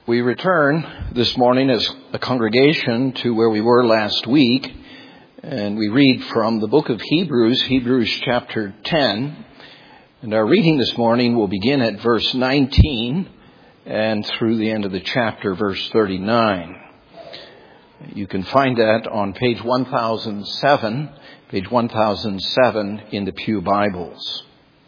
We return this morning as a congregation to where we were last week, and we read from the book of Hebrews, Hebrews chapter 10, and our reading this morning will begin at verse 19 and through the end of the chapter, verse 39. You can find that on page 1007 in the Pew Bibles.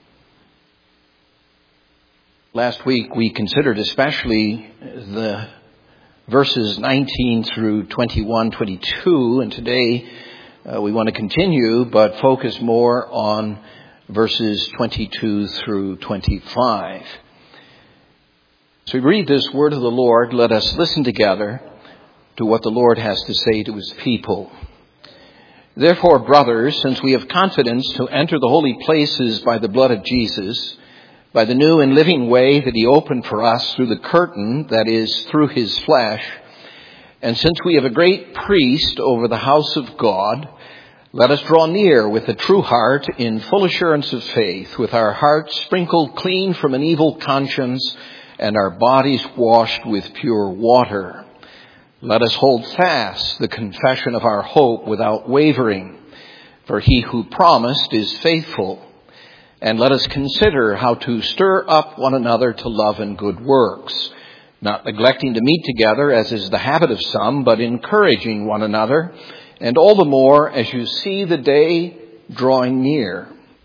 Last week we considered especially the verses 19 through 21, 22, and today we want to continue but focus more on verses 22 through 25. So we read this word of the Lord. Let us listen together to what the Lord has to say to his people. Therefore, brothers, since we have confidence to enter the holy places by the blood of Jesus, by the new and living way that he opened for us through the curtain, that is, through his flesh, and since we have a great priest over the house of God, let us draw near with a true heart in full assurance of faith, with our hearts sprinkled clean from an evil conscience and our bodies washed with pure water. Let us hold fast the confession of our hope without wavering, for he who promised is faithful. And let us consider how to stir up one another to love and good works, not neglecting to meet together as is the habit of some, but encouraging one another, and all the more as you see the day drawing near.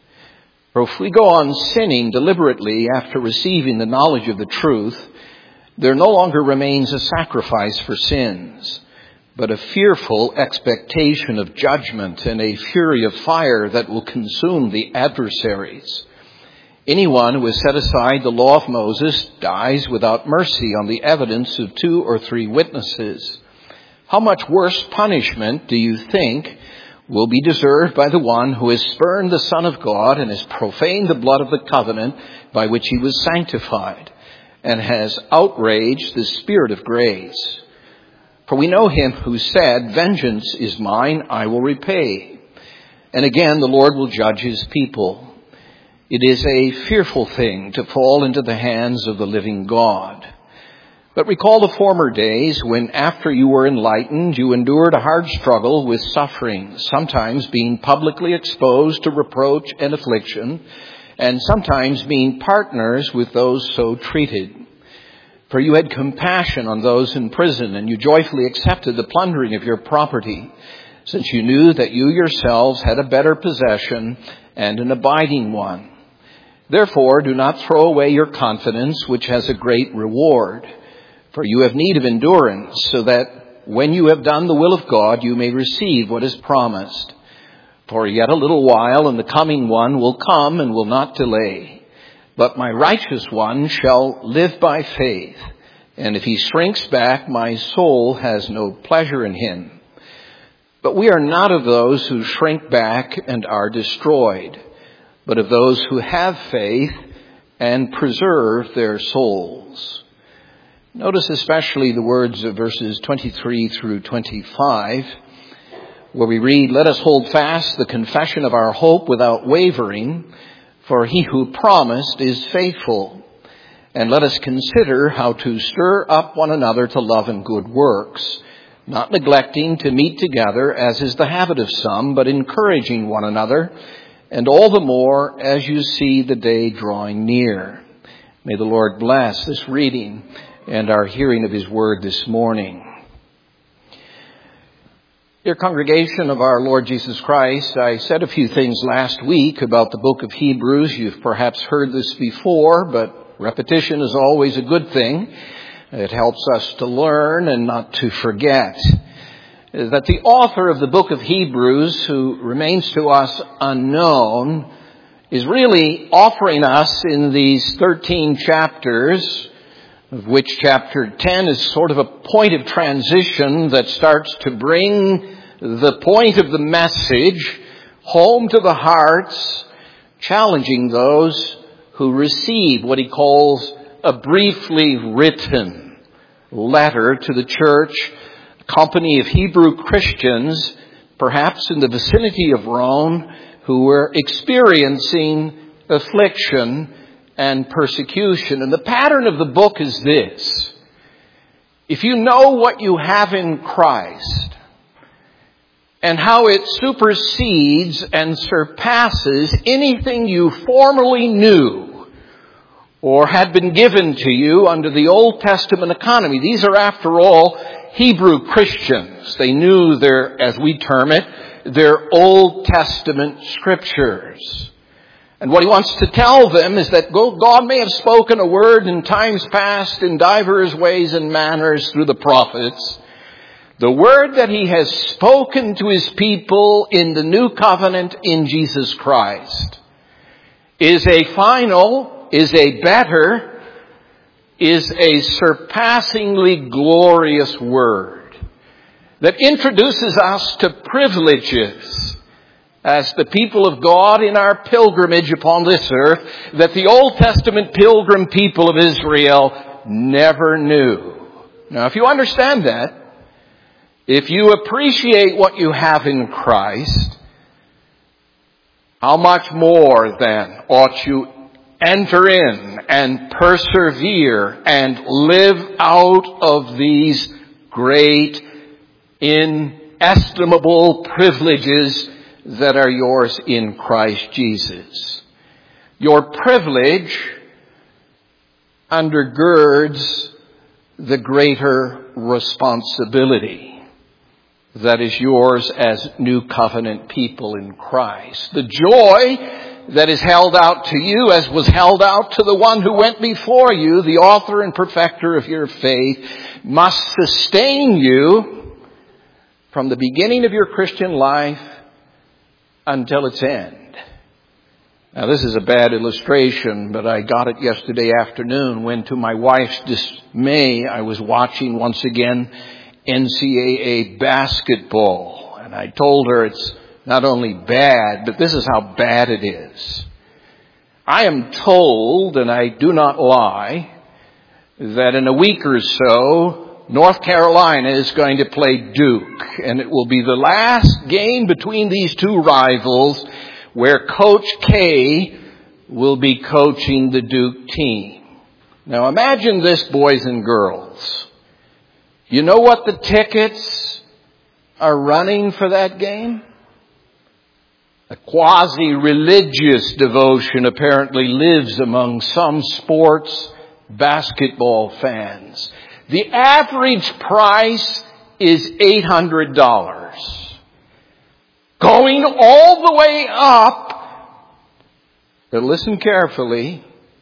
For if we go on sinning deliberately after receiving the knowledge of the truth, there no longer remains a sacrifice for sins, but a fearful expectation of judgment and a fury of fire that will consume the adversaries. Anyone who has set aside the law of Moses dies without mercy on the evidence of 2 or 3 witnesses. How much worse punishment do you think will be deserved by the one who has spurned the Son of God and has profaned the blood of the covenant by which he was sanctified, and has outraged the Spirit of grace? For we know him who said, "Vengeance is mine, I will repay." And again, the Lord will judge his people. It is a fearful thing to fall into the hands of the living God. But recall the former days when, after you were enlightened, you endured a hard struggle with suffering, sometimes being publicly exposed to reproach and affliction, and sometimes being partners with those so treated. For you had compassion on those in prison, and you joyfully accepted the plundering of your property, since you knew that you yourselves had a better possession and an abiding one. Therefore, do not throw away your confidence, which has a great reward. For you have need of endurance, so that when you have done the will of God, you may receive what is promised. For yet a little while, and the coming one will come and will not delay. But my righteous one shall live by faith, and if he shrinks back, my soul has no pleasure in him. But we are not of those who shrink back and are destroyed, but of those who have faith and preserve their souls. Notice especially the words of verses 23 through 25, where we read, "Let us hold fast the confession of our hope without wavering, for he who promised is faithful. And let us consider how to stir up one another to love and good works, not neglecting to meet together as is the habit of some, but encouraging one another, and all the more as you see the day drawing near." May the Lord bless this reading and our hearing of his word this morning. Dear congregation of our Lord Jesus Christ, I said a few things last week about the book of Hebrews. You've perhaps heard this before, but repetition is always a good thing. It helps us to learn and not to forget. That the author of the book of Hebrews, who remains to us unknown, is really offering us in these 13 chapters, of which chapter 10 is sort of a point of transition that starts to bring the point of the message home to the hearts, challenging those who receive what he calls a briefly written letter to the church, a company of Hebrew Christians, perhaps in the vicinity of Rome, who were experiencing affliction and persecution. And the pattern of the book is this. if you know what you have in Christ and how it supersedes and surpasses anything you formerly knew or had been given to you under the Old Testament economy. These are, after all, Hebrew Christians. They knew their, as we term it, their Old Testament scriptures. And what he wants to tell them is that God may have spoken a word in times past in divers ways and manners through the prophets. The word that he has spoken to his people in the new covenant in Jesus Christ is a final, is a better, is a surpassingly glorious word that introduces us to privileges as the people of God in our pilgrimage upon this earth that the Old Testament pilgrim people of Israel never knew. Now, if you understand that, if you appreciate what you have in Christ, how much more then ought you enter in and persevere and live out of these great, inestimable privileges that are yours in Christ Jesus. Your privilege undergirds the greater responsibility that is yours as new covenant people in Christ. The joy that is held out to you as was held out to the one who went before you, the author and perfecter of your faith, must sustain you from the beginning of your Christian life until its end. Now, this is a bad illustration, but I got it yesterday afternoon when, to my wife's dismay, I was watching once again NCAA basketball. And I told her it's not only bad, but this is how bad it is. I am told, and I do not lie, that in a week or so, North Carolina is going to play Duke, and it will be the last game between these two rivals where Coach K will be coaching the Duke team. Now imagine this, boys and girls. You know what the tickets are running for that game? A quasi-religious devotion apparently lives among some sports basketball fans. The average price is $800. Going all the way up, but listen carefully,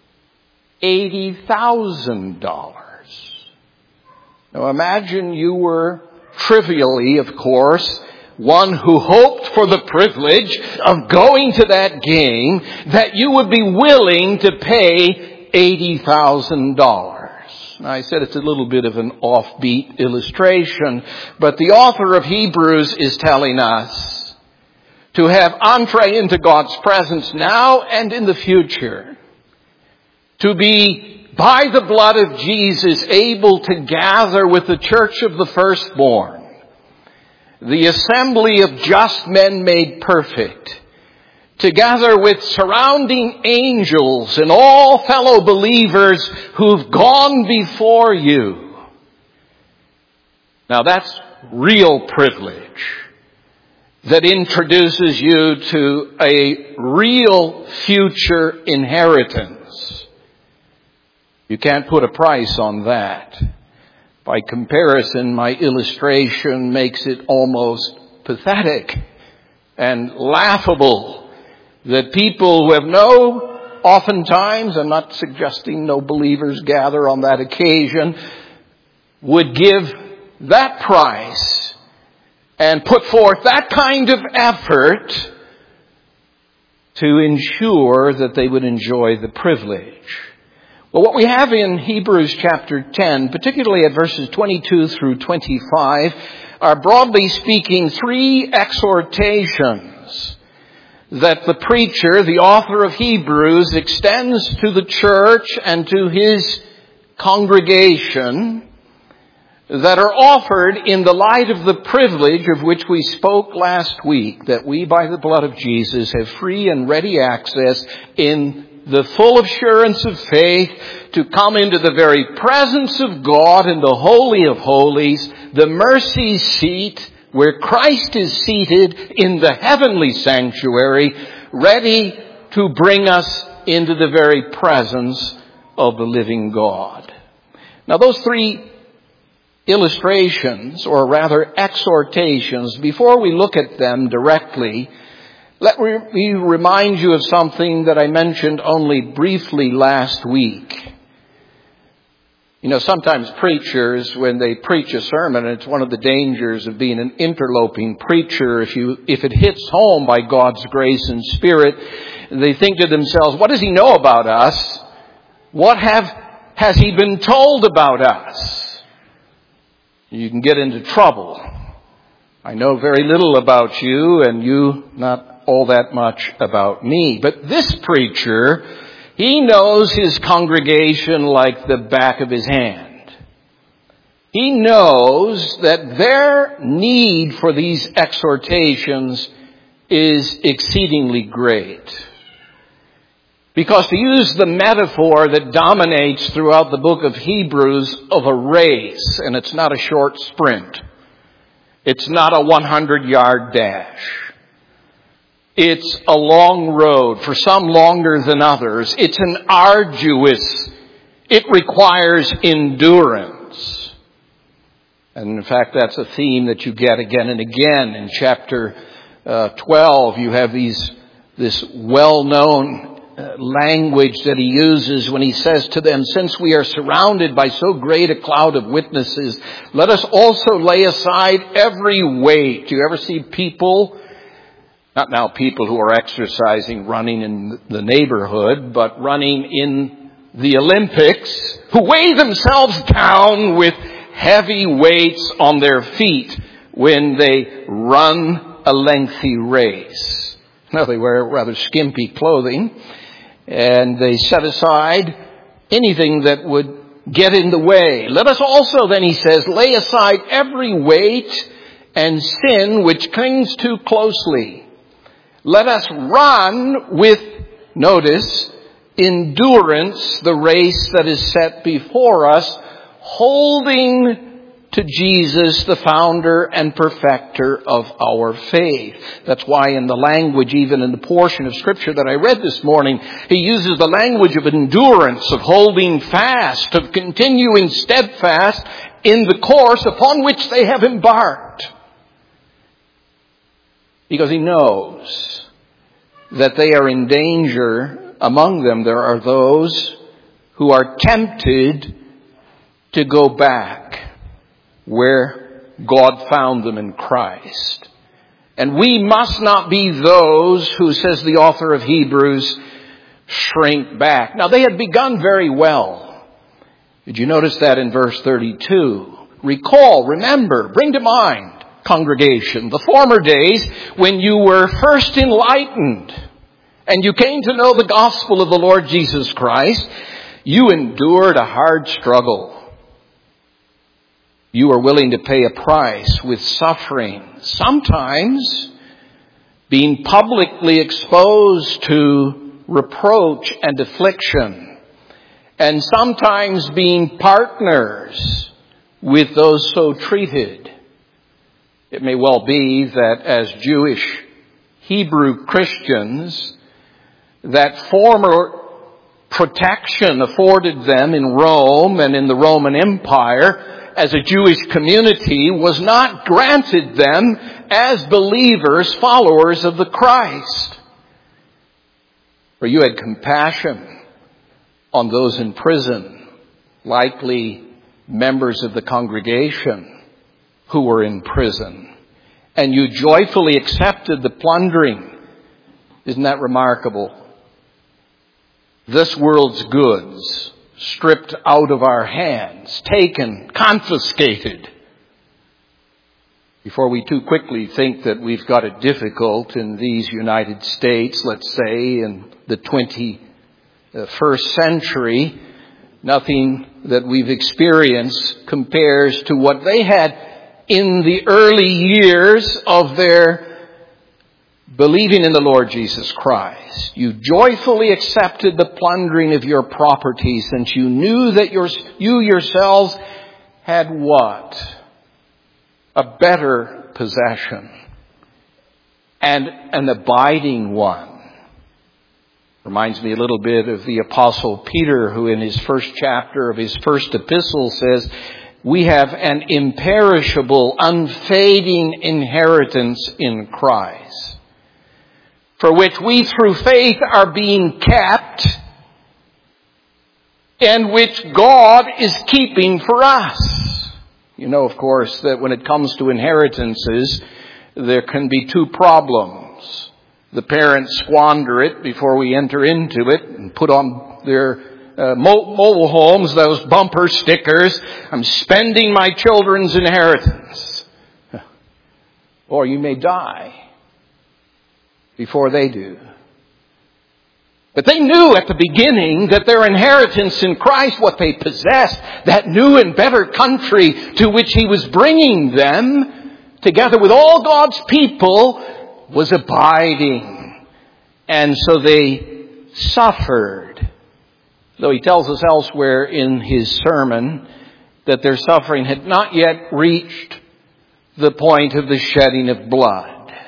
$80,000. Now imagine you were trivially, of course, one who hoped for the privilege of going to that game, that you would be willing to pay $80,000. I said it's a little bit of an offbeat illustration, but the author of Hebrews is telling us to have entree into God's presence now and in the future, to be by the blood of Jesus able to gather with the church of the firstborn, the assembly of just men made perfect, together with surrounding angels and all fellow believers who've gone before you. Now that's real privilege that introduces you to a real future inheritance. You can't put a price on that. By comparison, my illustration makes it almost pathetic and laughable that people who have oftentimes, I'm not suggesting no believers gather on that occasion, would give that price and put forth that kind of effort to ensure that they would enjoy the privilege. Well, what we have in Hebrews chapter 10, particularly at verses 22 through 25, are broadly speaking three exhortations that the preacher, the author of Hebrews, extends to the church and to his congregation that are offered in the light of the privilege of which we spoke last week, that we, by the blood of Jesus, have free and ready access in the full assurance of faith, to come into the very presence of God in the Holy of Holies, the mercy seat, where Christ is seated in the heavenly sanctuary, ready to bring us into the very presence of the living God. Now those three illustrations, or rather exhortations, before we look at them directly, let me remind you of something that I mentioned only briefly last week. You know, sometimes preachers, when they preach a sermon, and it's one of the dangers of being an interloping preacher, if it hits home by God's grace and Spirit, they think to themselves, what does he know about us? What has he been told about us? You can get into trouble. I know very little about you, and you not all that much about me. But this preacher, he knows his congregation like the back of his hand. He knows that their need for these exhortations is exceedingly great. Because to use the metaphor that dominates throughout the book of Hebrews of a race, and it's not a short sprint. It's not a 100-yard dash. It's a long road, for some longer than others. It's an arduous. It requires endurance. And in fact, that's a theme that you get again and again. In chapter 12, you have this well-known language that he uses when he says to them, since we are surrounded by so great a cloud of witnesses, let us also lay aside every weight. Do you ever see people, not now people who are exercising, running in the neighborhood, but running in the Olympics, who weigh themselves down with heavy weights on their feet when they run a lengthy race? Now, they wear rather skimpy clothing, and they set aside anything that would get in the way. Let us also, then he says, lay aside every weight and sin which clings too closely. Let us run with, notice, endurance the race that is set before us, holding to Jesus, the founder and perfecter of our faith. That's why in the language, even in the portion of Scripture that I read this morning, he uses the language of endurance, of holding fast, of continuing steadfast in the course upon which they have embarked. Because he knows that they are in danger. Among them, there are those who are tempted to go back where God found them in Christ. And we must not be those who, says the author of Hebrews, shrink back. Now, they had begun very well. Did you notice that in verse 32? Recall, remember, bring to mind, congregation, the former days when you were first enlightened and you came to know the gospel of the Lord Jesus Christ. You endured a hard struggle. You are willing to pay a price with suffering, sometimes being publicly exposed to reproach and affliction, and sometimes being partners with those so treated. It may well be that as Jewish Hebrew Christians, that former protection afforded them in Rome and in the Roman Empire as a Jewish community was not granted them as believers, followers of the Christ. For you had compassion on those in prison, likely members of the congregation who were in prison, and you joyfully accepted the plundering. Isn't that remarkable? This world's goods stripped out of our hands, taken, confiscated. Before we too quickly think that we've got it difficult in these United States, let's say in the 21st century, nothing that we've experienced compares to what they had in the early years of their believing in the Lord Jesus Christ, you joyfully accepted the plundering of your property, since you knew that you yourselves had what? A better possession, and an abiding one. Reminds me a little bit of the Apostle Peter, who in his first chapter of his first epistle says, we have an imperishable, unfading inheritance in Christ, for which we through faith are being kept, and which God is keeping for us. You know, of course, that when it comes to inheritances, there can be two problems. The parents squander it before we enter into it and put on their mobile homes those bumper stickers, I'm spending my children's inheritance. Or you may die before they do. But they knew at the beginning that their inheritance in Christ, what they possessed, that new and better country to which He was bringing them, together with all God's people, was abiding. And so they suffered. Though He tells us elsewhere in His sermon that their suffering had not yet reached the point of the shedding of blood.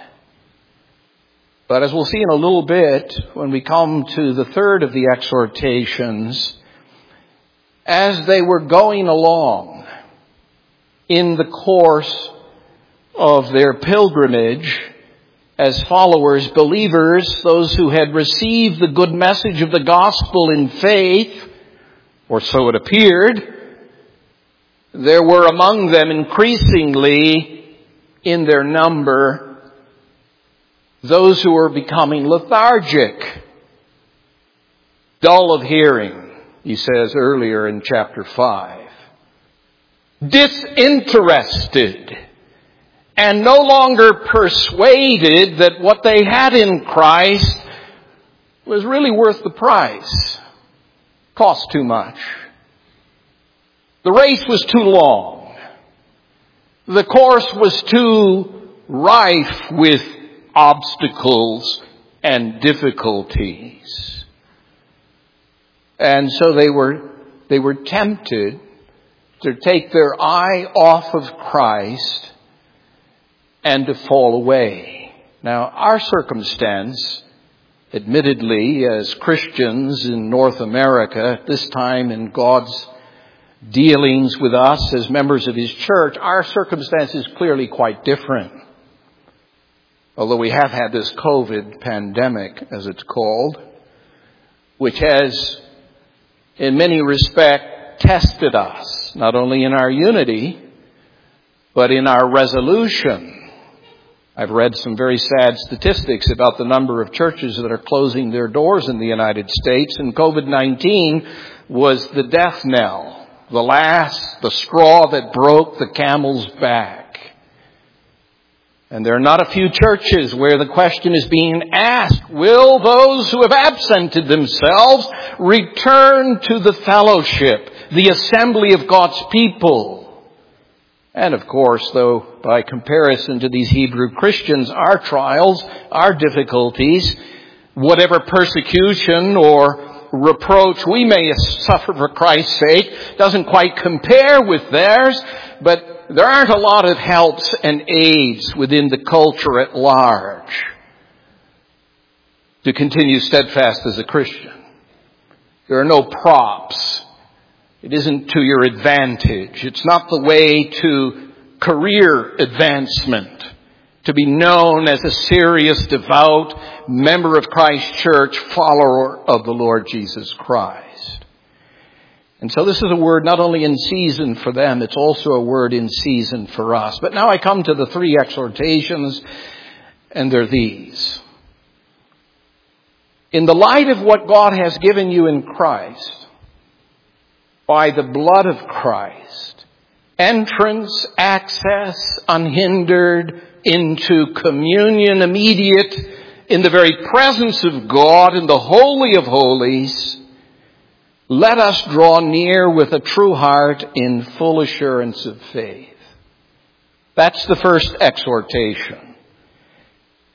But as we'll see in a little bit, when we come to the third of the exhortations, as they were going along in the course of their pilgrimage, as followers, believers, those who had received the good message of the gospel in faith, or so it appeared, there were among them increasingly in their number those who were becoming lethargic, dull of hearing, he says earlier in chapter 5, disinterested, and no longer persuaded that what they had in Christ was really worth the price. Cost too much. The race was too long. The course was too rife with obstacles and difficulties. And so they were tempted to take their eye off of Christ and to fall away. Now, our circumstance, admittedly, as Christians in North America, at this time in God's dealings with us as members of His church, our circumstance is clearly quite different. Although we have had this COVID pandemic, as it's called, which has, in many respects, tested us, not only in our unity, but in our resolution. I've read some very sad statistics about the number of churches that are closing their doors in the United States, and COVID-19 was the death knell, the straw that broke the camel's back. And there are not a few churches where the question is being asked, will those who have absented themselves return to the fellowship, the assembly of God's people? And of course, though, by comparison to these Hebrew Christians, our trials, our difficulties, whatever persecution or reproach we may suffer for Christ's sake, doesn't quite compare with theirs, but there aren't a lot of helps and aids within the culture at large to continue steadfast as a Christian. There are no props. It isn't to your advantage. It's not the way to career advancement, to be known as a serious, devout member of Christ's church, follower of the Lord Jesus Christ. And so this is a word not only in season for them, it's also a word in season for us. But now I come to the three exhortations, and they're these. In the light of what God has given you in Christ, by the blood of Christ, entrance, access, unhindered into communion immediate in the very presence of God in the Holy of Holies, let us draw near with a true heart in full assurance of faith. That's the first exhortation.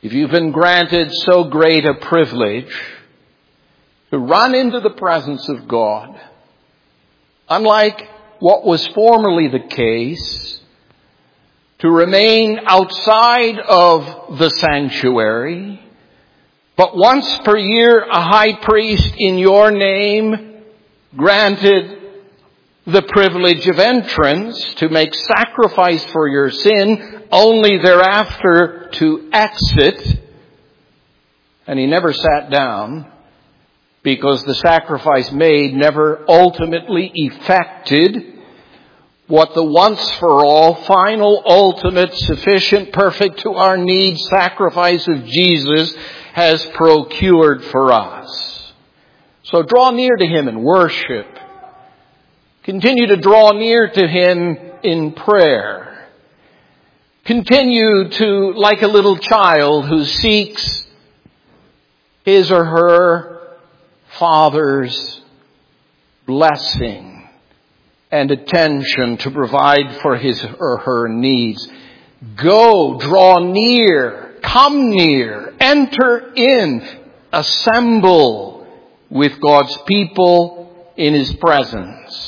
if you've been granted so great a privilege to run into the presence of God, unlike what was formerly the case, to remain outside of the sanctuary, but once per year a high priest in your name granted the privilege of entrance to make sacrifice for your sin, only thereafter to exit. And he never sat down because the sacrifice made never ultimately effected what the once for all, final, ultimate, sufficient, perfect to our needs sacrifice of Jesus has procured for us. So draw near to him in worship. Continue to draw near to him in prayer. Continue to, like a little child who seeks his or her father's blessing and attention to provide for his or her needs. Go, draw near, come near, enter in, assemble with God's people in his presence.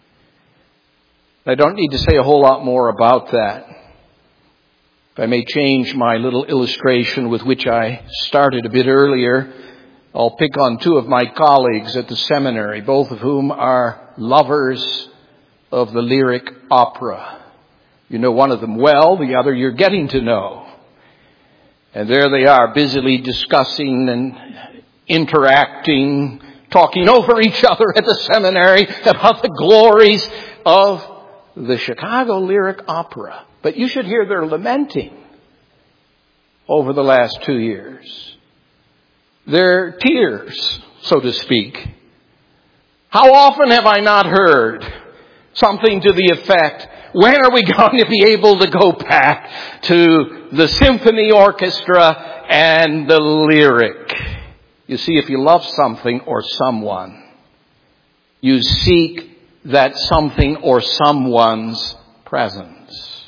I don't need to say a whole lot more about that. If I may change my little illustration with which I started a bit earlier, I'll pick on two of my colleagues at the seminary, both of whom are lovers of the lyric opera. You know one of them well, the other you're getting to know. And there they are, busily discussing and interacting, talking over each other at the seminary about the glories of the Chicago Lyric Opera. But you should hear their lamenting over the last 2 years. Their tears, so to speak. How often have I not heard something to the effect, when are we going to be able to go back to the symphony orchestra and the lyric? You see, if you love something or someone, you seek that something or someone's presence.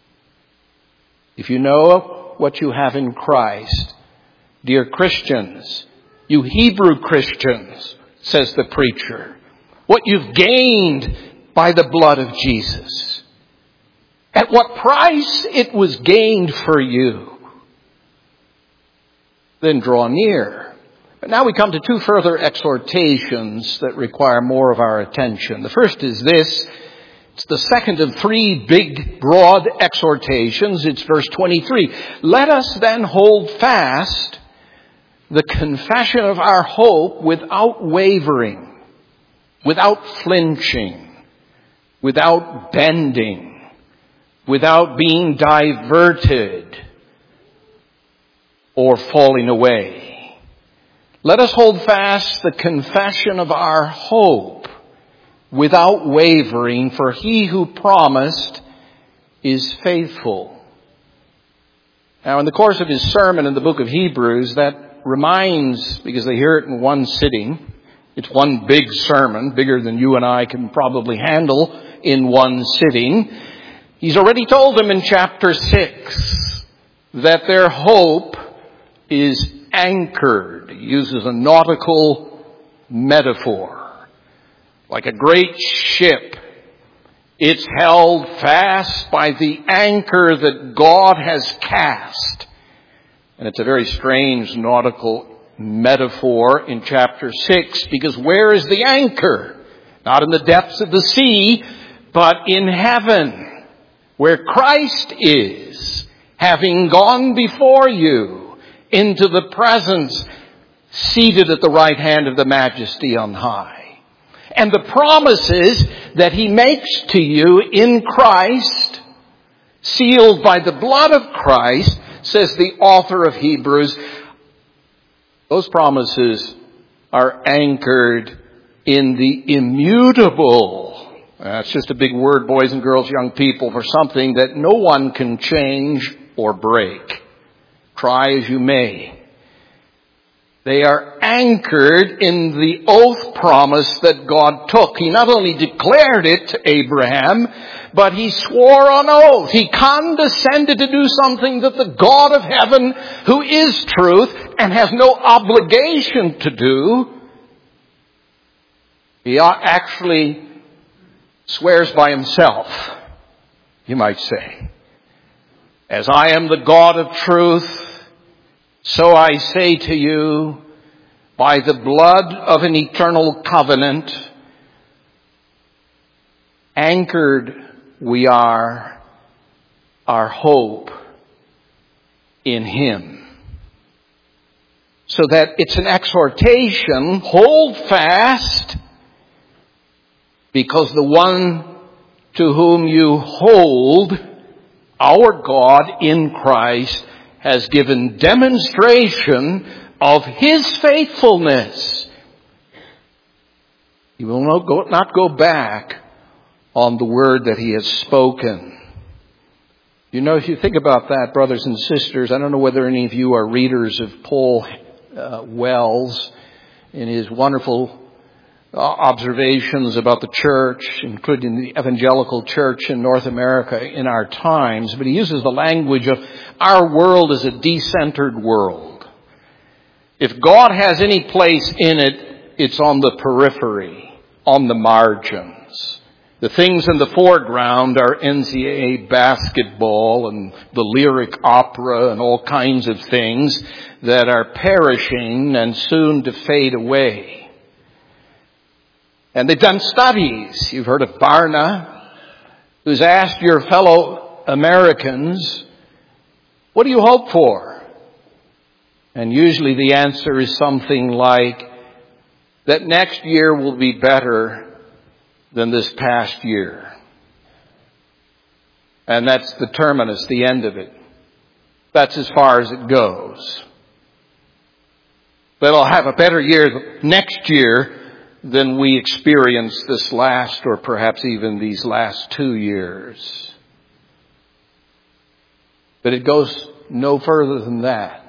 If you know what you have in Christ, dear Christians, you Hebrew Christians, says the preacher, what you've gained by the blood of Jesus. At what price it was gained for you. Then draw near. But now we come to two further exhortations that require more of our attention. The first is this. It's the second of three big, broad exhortations. It's verse 23. Let us then hold fast the confession of our hope without wavering, without flinching, without bending, without being diverted or falling away. Let us hold fast the confession of our hope without wavering, for he who promised is faithful. Now, in the course of his sermon in the book of Hebrews, that reminds, because they hear it in one sitting, it's one big sermon, bigger than you and I can probably handle in one sitting. He's already told them in chapter 6 that their hope is anchored. He uses a nautical metaphor. Like a great ship, it's held fast by the anchor that God has cast. And it's a very strange nautical metaphor in chapter 6, because where is the anchor? Not in the depths of the sea, but in heaven, where Christ is, having gone before you into the presence, seated at the right hand of the Majesty on high. And the promises that he makes to you in Christ, sealed by the blood of Christ, says the author of Hebrews, those promises are anchored in the immutable. That's just a big word, boys and girls, young people, for something that no one can change or break. Try as you may. They are anchored in the oath promise that God took. He not only declared it to Abraham, but he swore on oath. He condescended to do something that the God of heaven, who is truth and has no obligation to do, he actually swears by himself, you might say. As I am the God of truth, so I say to you, by the blood of an eternal covenant, anchored we are, our hope in Him. So that it's an exhortation, hold fast, because the one to whom you hold, our God in Christ, has given demonstration of His faithfulness. He will not go back on the word that He has spoken. You know, if you think about that, brothers and sisters, I don't know whether any of you are readers of Paul Wells in his wonderful observations about the church, including the evangelical church in North America in our times, but he uses the language of our world as a decentered world. If God has any place in it, it's on the periphery, on the margins. The things in the foreground are NCAA basketball and the lyric opera and all kinds of things that are perishing and soon to fade away. And they've done studies. You've heard of Barna, who's asked your fellow Americans, what do you hope for? And usually the answer is something like, that next year will be better than this past year. And that's the terminus, the end of it. That's as far as it goes. But I'll have a better year next year than we experienced this last, or perhaps even these last 2 years. But it goes no further than that.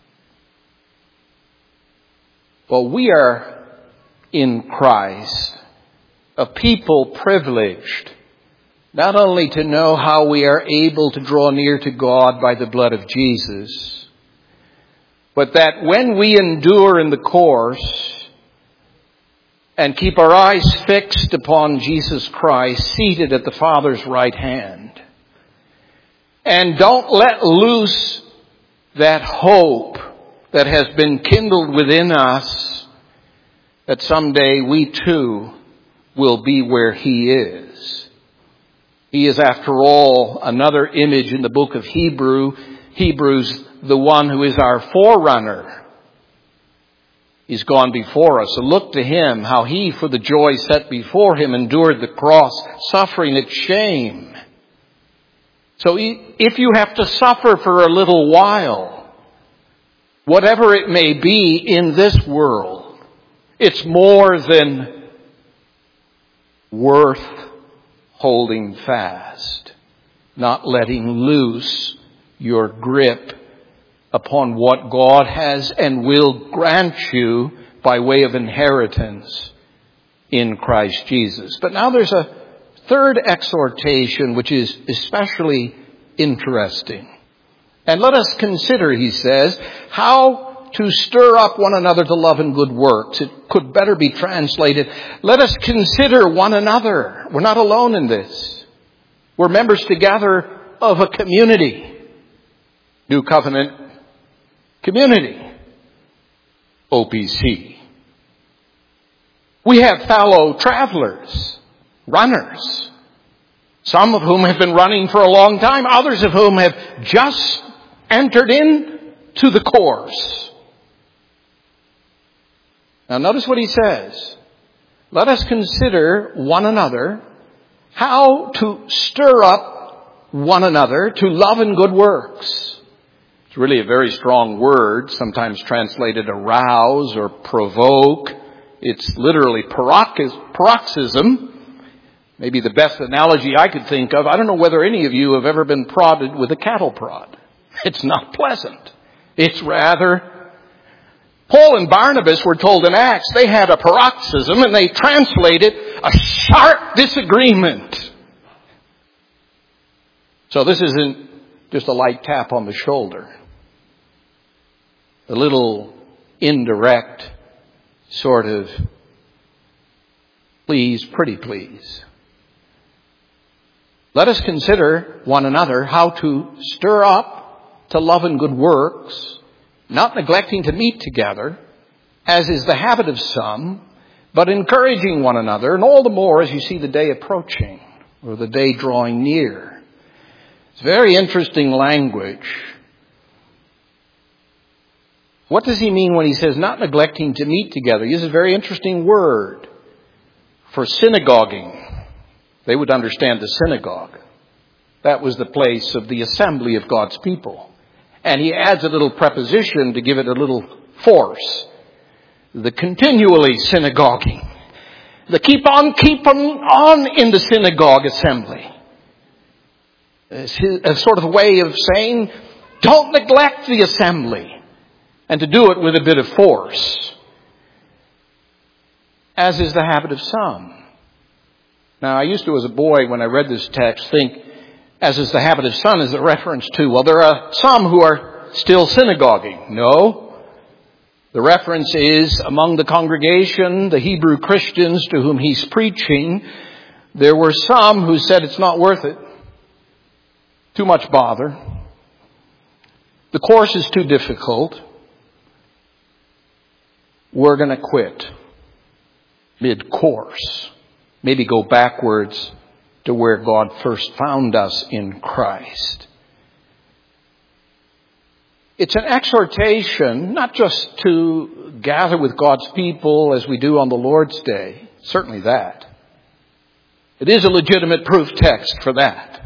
Well, we are in Christ a people privileged not only to know how we are able to draw near to God by the blood of Jesus, but that when we endure in the course and keep our eyes fixed upon Jesus Christ, seated at the Father's right hand, and don't let loose that hope that has been kindled within us, that someday we too will be where He is. He is, after all, another image in the book of Hebrews, the one who is our forerunner. He's gone before us. So look to Him, how He, for the joy set before Him, endured the cross, suffering its shame. So if you have to suffer for a little while, whatever it may be in this world, it's more than worth holding fast, not letting loose your grip upon what God has and will grant you by way of inheritance in Christ Jesus. But now there's a third exhortation which is especially interesting. And let us consider, he says, how to stir up one another to love and good works. It could better be translated, let us consider one another. We're not alone in this. We're members together of a community. New Covenant Community, OPC. We have fellow travelers, runners, some of whom have been running for a long time, others of whom have just entered into the course. Now notice what he says. Let us consider one another, how to stir up one another to love and good works. It's really a very strong word, sometimes translated arouse or provoke. It's literally paroxysm. Maybe the best analogy I could think of, I don't know whether any of you have ever been prodded with a cattle prod. It's not pleasant. It's rather Paul and Barnabas were told in Acts they had a paroxysm, and they translated a sharp disagreement. So this isn't just a light tap on the shoulder. A little indirect sort of please, pretty please. Let us consider one another how to stir up to love and good works, not neglecting to meet together, as is the habit of some, but encouraging one another, and all the more as you see the day approaching, or the day drawing near. It's very interesting language. What does he mean when he says not neglecting to meet together? He uses a very interesting word for synagoguing. They would understand the synagogue. That was the place of the assembly of God's people. And he adds a little preposition to give it a little force. The continually synagoguing. The keep on in the synagogue assembly. A sort of way of saying, don't neglect the assembly. And to do it with a bit of force. As is the habit of some. Now, I used to, as a boy, when I read this text, think, as is the habit of some, is a reference to, well, there are some who are still synagoguing. No. The reference is among the congregation, the Hebrew Christians to whom he's preaching, there were some who said it's not worth it. Too much bother. The course is too difficult. We're going to quit mid-course. Maybe go backwards to where God first found us in Christ. It's an exhortation, not just to gather with God's people as we do on the Lord's Day. Certainly that. It is a legitimate proof text for that.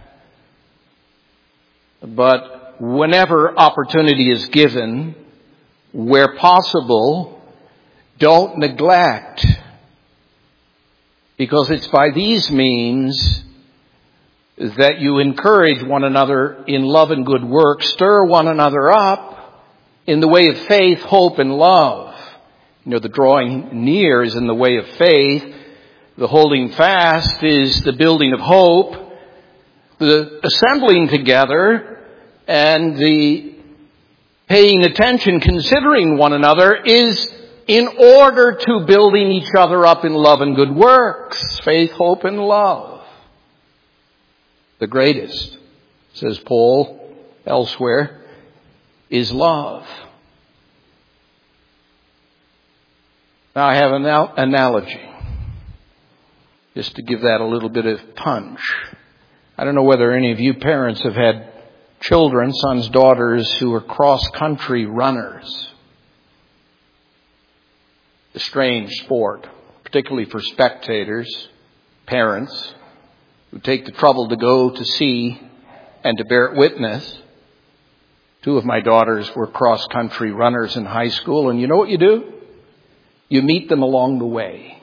But whenever opportunity is given, where possible, don't neglect, because it's by these means that you encourage one another in love and good work, stir one another up in the way of faith, hope, and love. You know, the drawing near is in the way of faith. The holding fast is the building of hope. The assembling together and the paying attention, considering one another, is in order to building each other up in love and good works. Faith, hope, and love. The greatest, says Paul elsewhere, is love. Now I have an analogy, just to give that a little bit of punch. I don't know whether any of you parents have had children, sons, daughters, who are cross-country runners. A strange sport, particularly for spectators, parents, who take the trouble to go to see and to bear witness. 2 of my daughters were cross-country runners in high school, and you know what you do? You meet them along the way.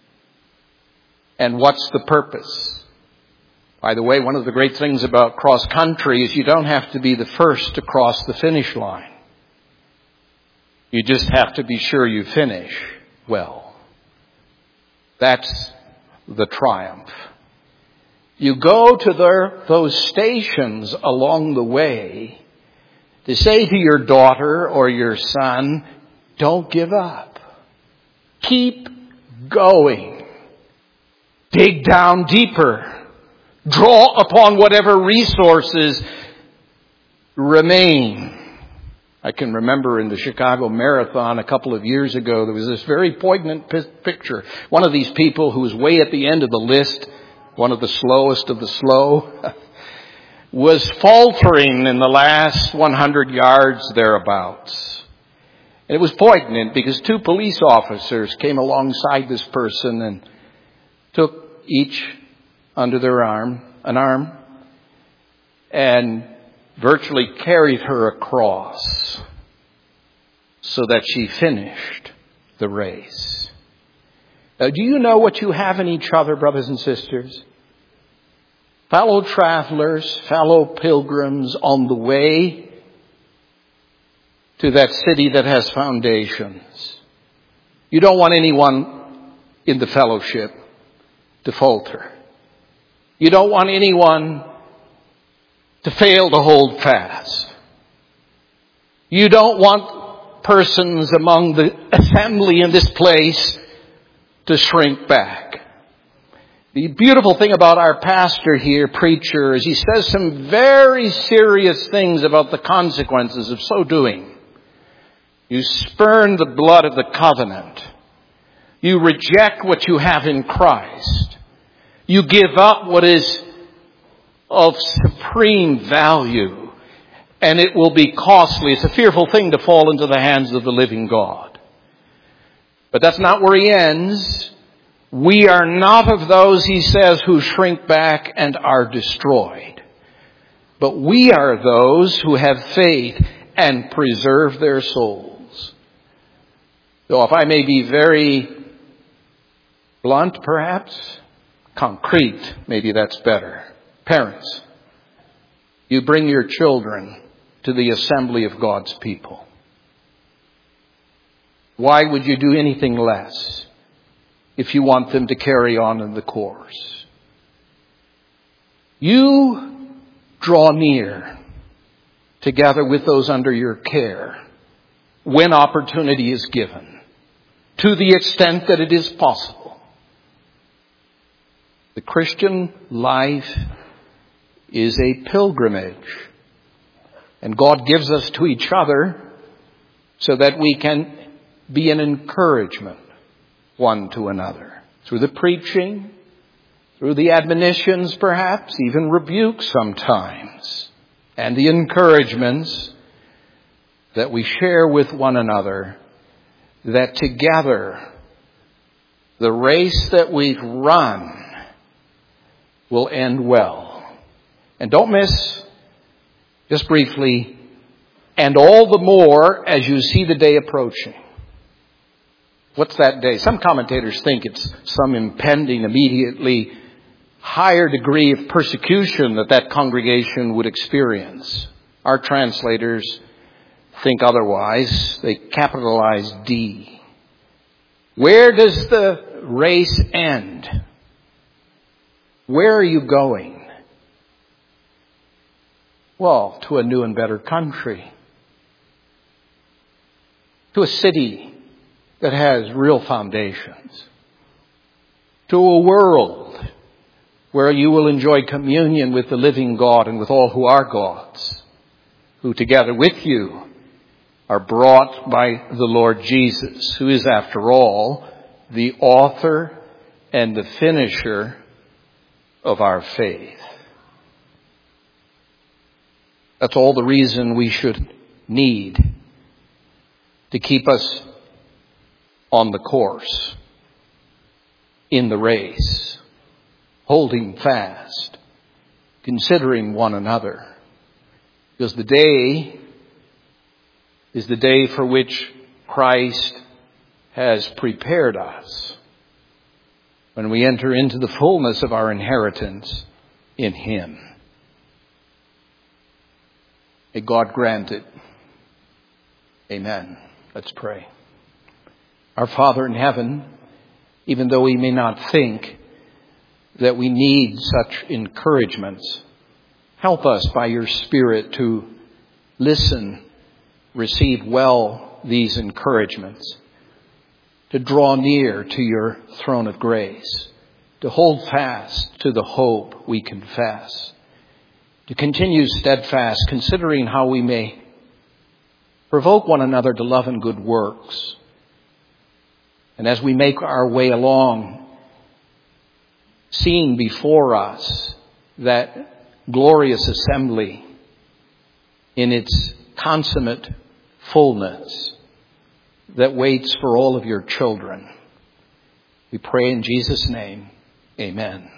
And what's the purpose? By the way, one of the great things about cross-country is you don't have to be the first to cross the finish line. You just have to be sure you finish well. That's the triumph. You go to those stations along the way to say to your daughter or your son, don't give up. Keep going. Dig down deeper. Draw upon whatever resources remain. I can remember in the Chicago Marathon a couple of years ago, there was this very poignant picture. One of these people who was way at the end of the list, one of the slowest of the slow, was faltering in the last 100 yards thereabouts. And it was poignant because 2 police officers came alongside this person and took each under their arm, and virtually carried her across so that she finished the race. Now, do you know what you have in each other, brothers and sisters? Fellow travelers, fellow pilgrims on the way to that city that has foundations. You don't want anyone in the fellowship to falter. You don't want anyone to fail to hold fast. You don't want persons among the assembly in this place to shrink back. The beautiful thing about our pastor here, preacher, is he says some very serious things about the consequences of so doing. You spurn the blood of the covenant. You reject what you have in Christ. You give up what is of supreme value, and it will be costly. It's a fearful thing to fall into the hands of the living God. But that's not where he ends. We are not of those, he says, who shrink back and are destroyed. But we are those who have faith and preserve their souls. So if I may be very blunt, perhaps, concrete, maybe that's better. Parents, you bring your children to the assembly of God's people. Why would you do anything less if you want them to carry on in the course? You draw near together with those under your care when opportunity is given, to the extent that it is possible. The Christian life is a pilgrimage, and God gives us to each other so that we can be an encouragement one to another. Through the preaching, through the admonitions perhaps, even rebuke sometimes, and the encouragements that we share with one another, that together the race that we've run will end well. And don't miss, just briefly, and all the more as you see the day approaching. What's that day? Some commentators think it's some impending, immediately higher degree of persecution that congregation would experience. Our translators think otherwise. They capitalize D. Where does the race end? Where are you going? Well, to a new and better country. To a city that has real foundations. To a world where you will enjoy communion with the living God and with all who are God's, who together with you are brought by the Lord Jesus, who is, after all, the author and the finisher of our faith. That's all the reason we should need to keep us on the course, in the race, holding fast, considering one another. Because the day is the day for which Christ has prepared us, when we enter into the fullness of our inheritance in Him. May God grant it. Amen. Let's pray. Our Father in heaven, even though we may not think that we need such encouragements, help us by your Spirit to listen, receive well these encouragements, to draw near to your throne of grace, to hold fast to the hope we confess, to continue steadfast, considering how we may provoke one another to love and good works. And as we make our way along, seeing before us that glorious assembly in its consummate fullness that waits for all of your children, we pray in Jesus' name, amen.